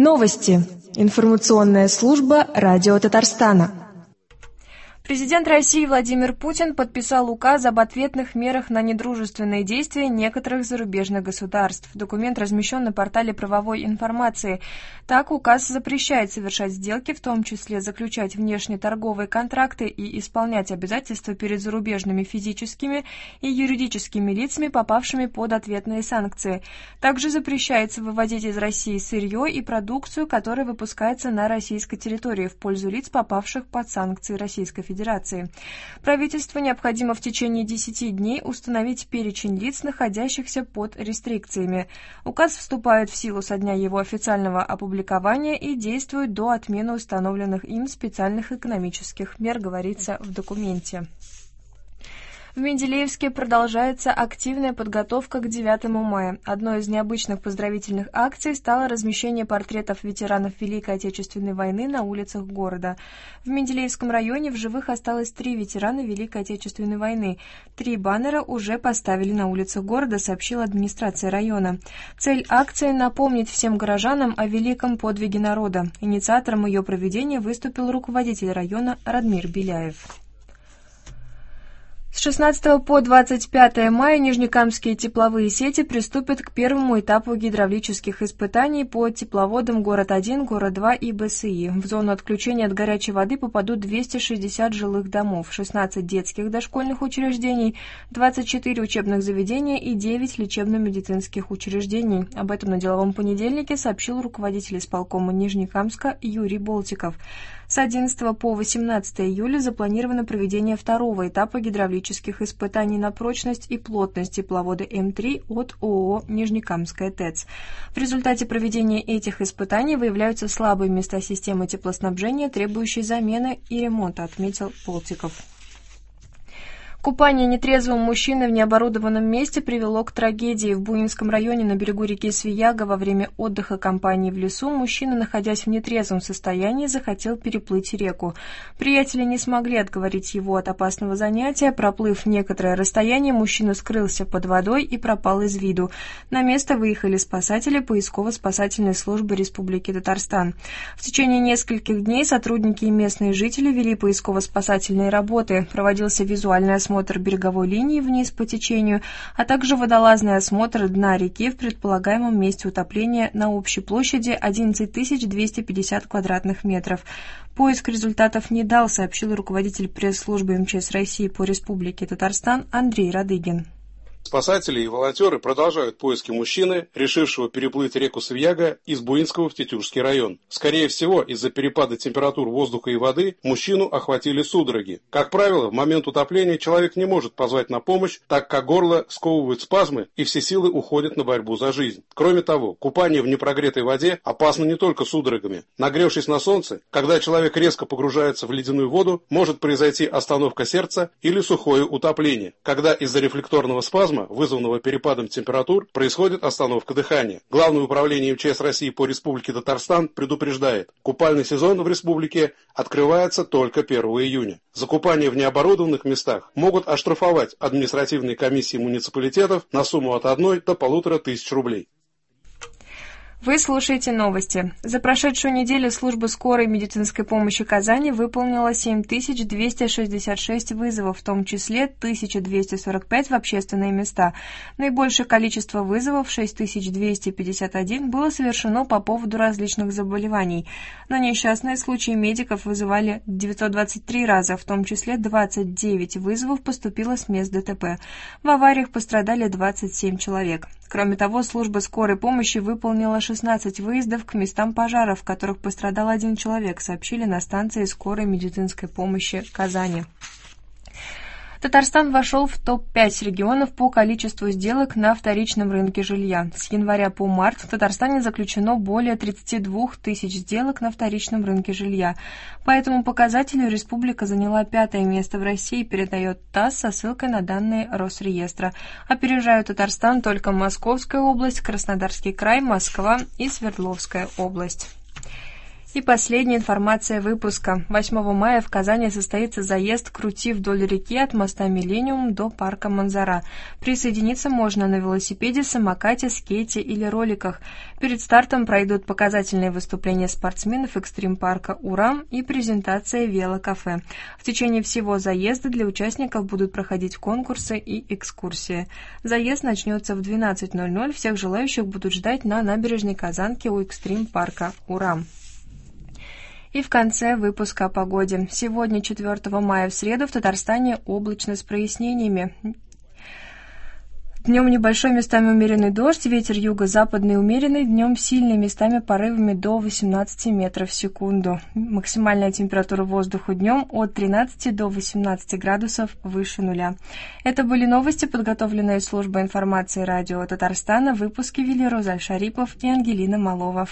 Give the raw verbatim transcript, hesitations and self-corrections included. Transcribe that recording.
Новости. Информационная служба Радио Татарстана. Президент России Владимир Путин подписал указ об ответных мерах на недружественные действия некоторых зарубежных государств. Документ размещен на портале правовой информации. Так, указ запрещает совершать сделки, в том числе заключать внешнеторговые контракты и исполнять обязательства перед зарубежными физическими и юридическими лицами, попавшими под ответные санкции. Также запрещается вывозить из России сырье и продукцию, которая выпускается на российской территории в пользу лиц, попавших под санкции Российской Федерации. Федерации. Правительству необходимо в течение десяти дней установить перечень лиц, находящихся под рестрикциями. Указ вступает в силу со дня его официального опубликования и действует до отмены установленных им специальных экономических мер, говорится в документе. В Менделеевске продолжается активная подготовка к девятому мая. Одной из необычных поздравительных акций стало размещение портретов ветеранов Великой Отечественной войны на улицах города. В Менделеевском районе в живых осталось три ветерана Великой Отечественной войны. Три баннера уже поставили на улицах города, сообщила администрация района. Цель акции – напомнить всем горожанам о великом подвиге народа. Инициатором ее проведения выступил руководитель района Радмир Беляев. С шестнадцатого по двадцать пятое мая нижнекамские тепловые сети приступят к первому этапу гидравлических испытаний по тепловодам город один, город два и БСИ. В зону отключения от горячей воды попадут двести шестьдесят жилых домов, шестнадцать детских дошкольных учреждений, двадцать четыре учебных заведения и девять лечебно-медицинских учреждений. Об этом на деловом понедельнике сообщил руководитель исполкома Нижнекамска Юрий Болтиков. С одиннадцатого по восемнадцатое июля запланировано проведение второго этапа гидравлических испытаний на прочность и плотность тепловода М три от ООО «Нижнекамская ТЭЦ». В результате проведения этих испытаний выявляются слабые места системы теплоснабжения, требующие замены и ремонта, отметил Болтиков. Купание нетрезвого мужчины в необорудованном месте привело к трагедии. В Буинском районе на берегу реки Свияга во время отдыха компании в лесу мужчина, находясь в нетрезвом состоянии, захотел переплыть реку. Приятели не смогли отговорить его от опасного занятия. Проплыв некоторое расстояние, мужчина скрылся под водой и пропал из виду. На место выехали спасатели поисково-спасательной службы Республики Татарстан. В течение нескольких дней сотрудники и местные жители вели поисково-спасательные работы. Проводился визуальный осмотр осмотр береговой линии вниз по течению, а также водолазный осмотр дна реки в предполагаемом месте утопления на общей площади одиннадцать тысяч двести пятьдесят квадратных метров. Поиск результатов не дал, сообщил руководитель пресс-службы эм че эс России по Республике Татарстан Андрей Радыгин. Спасатели и волонтеры продолжают поиски мужчины, решившего переплыть реку Свияга из Буинского в Тетюшский район. Скорее всего, из-за перепада температур воздуха и воды мужчину охватили судороги. Как правило, в момент утопления человек не может позвать на помощь, так как горло сковывают спазмы и все силы уходят на борьбу за жизнь. Кроме того, купание в непрогретой воде опасно не только судорогами. Нагревшись на солнце, когда человек резко погружается в ледяную воду, может произойти остановка сердца или сухое утопление, когда из-за рефлекторного спазма, вызванного перепадом температур, происходит остановка дыхания. Главное управление эм че эс России по Республике Татарстан предупреждает: купальный сезон в республике открывается только первого июня. За купание в необорудованных местах могут оштрафовать административные комиссии муниципалитетов на сумму от одной до полутора тысяч рублей. Вы слушаете новости. За прошедшую неделю служба скорой медицинской помощи Казани выполнила семь тысяч двести шестьдесят шесть вызовов, в том числе тысяча двести сорок пять в общественные места. Наибольшее количество вызовов, шесть тысяч двести пятьдесят один, было совершено по поводу различных заболеваний. На несчастные случаи медиков вызывали девятьсот двадцать три раза, в том числе двадцать девять вызовов поступило с мест ДТП. В авариях пострадали двадцать семь человек. Кроме того, служба скорой помощи выполнила шестнадцать выездов к местам пожаров, в которых пострадал один человек, сообщили на станции скорой медицинской помощи Казани. Татарстан вошел в топ пять регионов по количеству сделок на вторичном рынке жилья. С января по март в Татарстане заключено более тридцати двух тысяч сделок на вторичном рынке жилья. По этому показателю республика заняла пятое место в России, передает ТАСС со ссылкой на данные Росреестра. Опережают Татарстан только Московская область, Краснодарский край, Москва и Свердловская область. И последняя информация выпуска. восьмого мая в Казани состоится заезд «Крути вдоль реки» от моста «Миллениум» до парка Манзара. Присоединиться можно на велосипеде, самокате, скейте или роликах. Перед стартом пройдут показательные выступления спортсменов экстрим-парка «Урам» и презентация велокафе. В течение всего заезда для участников будут проходить конкурсы и экскурсии. Заезд начнется в двенадцать ноль ноль. Всех желающих будут ждать на набережной Казанки у экстрим-парка «Урам». И в конце выпуска о погоде. Сегодня, четвёртого мая, в среду, в Татарстане облачно с прояснениями. Днем небольшой, местами умеренный дождь, ветер юго-западный умеренный, днем сильный, местами порывами до восемнадцати метров в секунду. Максимальная температура воздуха днем от тринадцати до восемнадцати градусов выше нуля. Это были новости, подготовленные службой информации радио Татарстана. Выпуски вели Розаль Шарипов и Ангелина Малова.